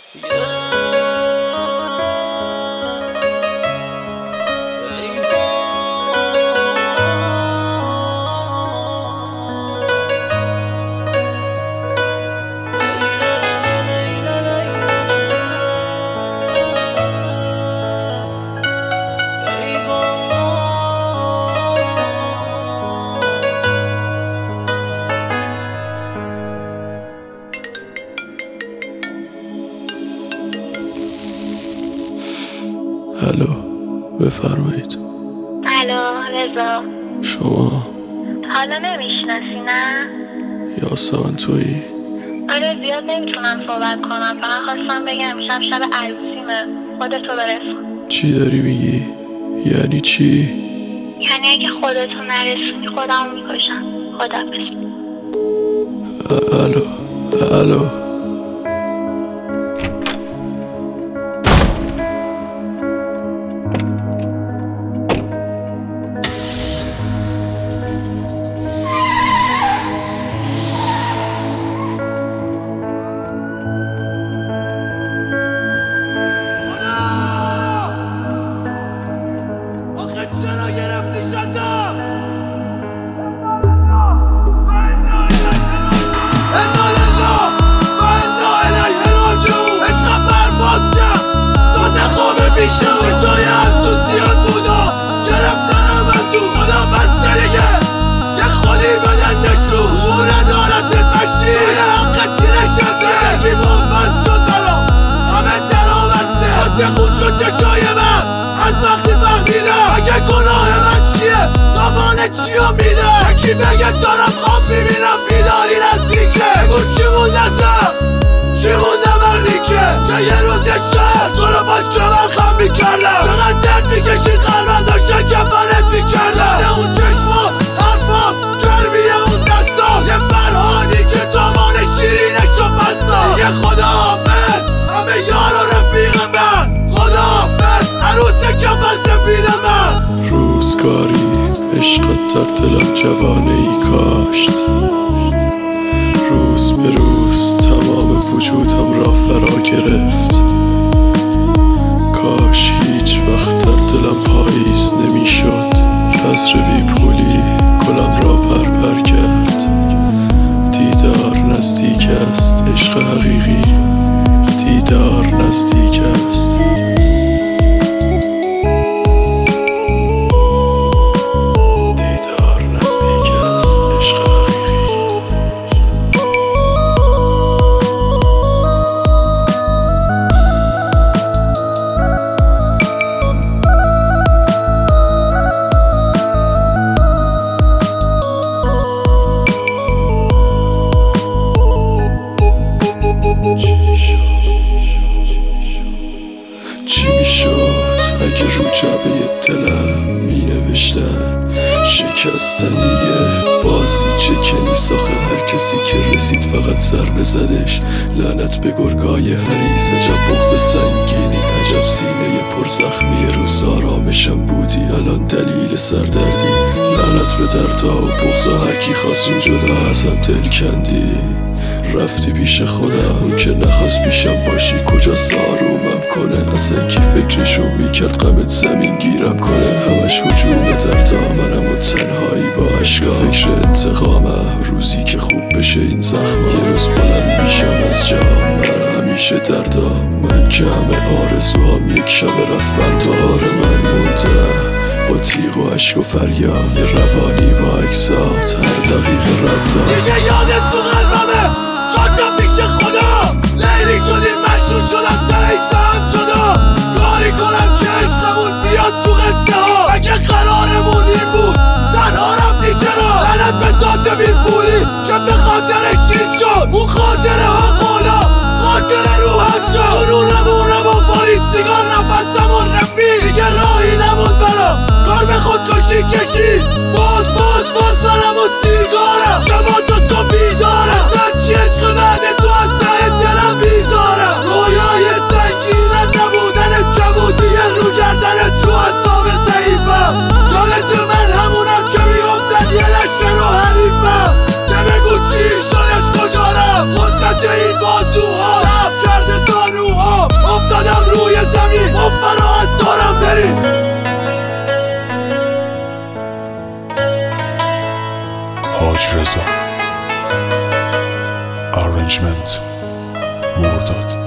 الو بفرمایید. الو رضا، شما حالا نمیشناسی نه؟ یاسمن تویی؟ آره زیاد نمیتونم صحبت کنم، فقط خواستم بگم شب عروسیمه، خودتو برسون. چی داری میگی؟ یعنی چی؟ یعنی اگه خودتو نرسونی خودمو میکشم. خداحافظ. الو به جای افزود زیاد بودا گرفتنم از اون خدا بسته دیگه یه خودی بدن نشون او ندارتت مشنی توی حقت کی نشسته بگی بومبست شد برام همه درا بسته حاضر خود شد چشای من از وقتی فهمیدم اگه گناه من چیه تاوانه چیو میده یکی بگه دارم خواب میبینم بیداری نزدیکه بگو چی مونده سر چی مونده من ریکه که یه روز یه شهر تو رو باز کمر خم میکردم چقدر درد میکشی قلبم داشته کفنت میکردم اون چشمات حرفات گرمیه اون دستات یه فرهانی که تامان شیرینشو بستا دیگه خداحافظ همه یار و رفیق من خداحافظ عروس کفن سفید من روزگاری عشقت در دلم جوانه ای کاشت روز به روز تمام وجودم را فرا گرفت کاش هیچ وقت در دلم پاییز نمیشد بذر بی پولی گلم را پر کرد دیدار نزدیک است عشق حقیقی دیدار نزدیک است اگه رو جبه دلم می نوشتن شکستنیه بازی چکنی ساخه هر کسی که رسید فقط ضربه زدش لعنت به گرگای حریص عجب بغض سنگینی عجب سینه پر زخمی روز آرامشم بودی الان دلیل سردردی لعنت به دردا و بغضا هرکی خواست این جدا ازم دل کندی رفتی پیش خودم اون که نخواست پیشم باشی کجاست آرومم کنه اصلا کی فکرشو میکرد غمت زمین گیرم کنه همش هجوم در دامنم و تنهایی با عشقا فکر انتقامم روزی که خوب بشه این زخم یه روز بلند میشم از جا من همیشه دردام من که همه آرزوام یک شب رفت دار من مونده با تیغ و عشق و فریاد روانی با اکسات هر دقیقه ردم دیگه یادت تو قلبمه جاتم پیش خدا لیلی شدیم مشروع شدم تایسم شدا کاری کنم که عشقمون بیاد تو قصه ها اگه قرارمون این بود تنها رفتی چرا لعنت به ذات بی پولی که به خاطر شید شد اون خاطره ها قولا خاطره روحم شد جنونمونم و بارید سیگار نفسمون رفید دیگه راهی نموند برام کار به خودکشی کشید باز منم و سیگارم شما تو بیدارم اصلا چی عشق بعد تو از ته دلم بیزارم رویای سنگینت نبودن جوودی رو کردن تو اصاب ضعیفم یادت من همونم که میگفتن یه لشکر رو حریفم بگو چی شدش کجا رفت قدرت این بازوها رفت کرده زانوها بریم. حاج رضا Arrangement مرداد